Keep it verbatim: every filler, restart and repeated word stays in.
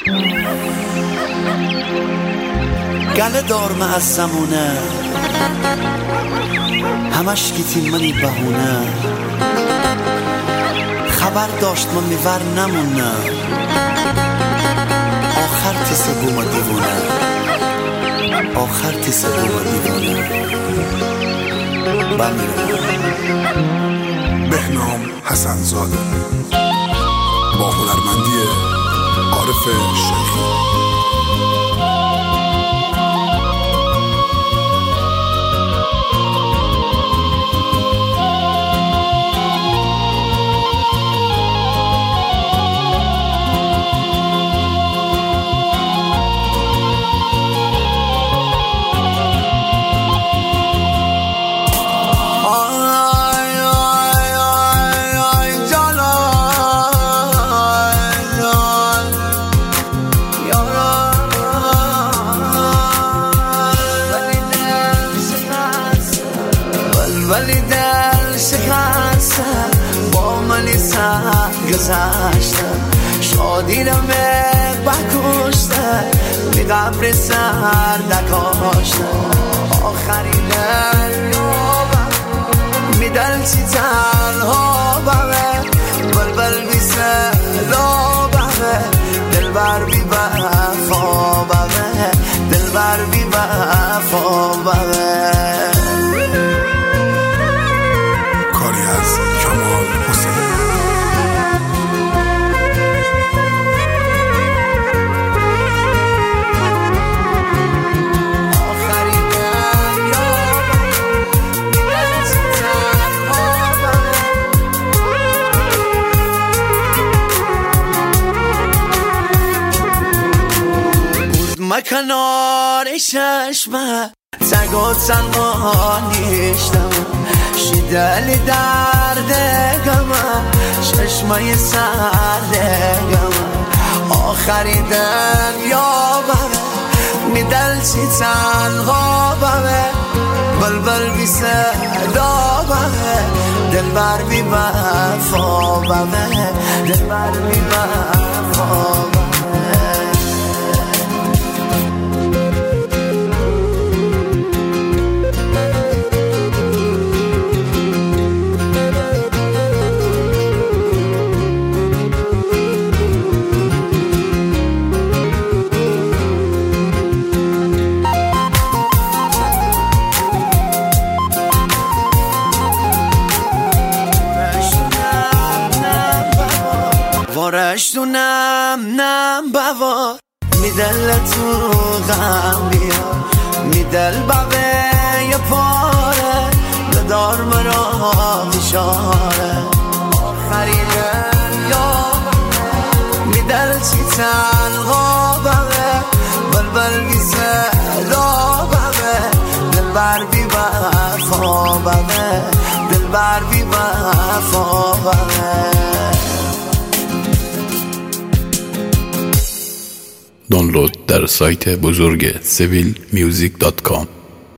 گله دار معصمونه همش گیتیم منی بهونه خبر داشت من میور نمونه آخر تیسه بوم دیوونه آخر تیسه بوم دیوونه بمیره. بهنام حسن زاده با هنرمندی عارف شیخی. ولی دل شکسته با منی سر گذشته شادی رو بکشته بی قبر سر نکاشته آخری دل یابم می دل چی تنها بمه بلبل بی سلا بمه دل بر بی وفا بمه دل بر بی وفا بمه. ما کنار چشمه تگو تنها نیشتم شدل دردگم چشمه سردگم آخری دنیا بمه می دل چی تنها بمه بلبل بی صدا بمه دل بر بی وفا بمه دل بر بی وفا بمه. وارش دونم نم بوا می دل تو غم بیا می دل بابه یه پاره ندار مرا بشاره آخری دنیا می دل چی تنها بمه بلبل بی صدا بمه دل بر بی وفا بمه دل بر بی وفا بمه. دانلود در سایت بزرگ سویل میوزیک دات کام.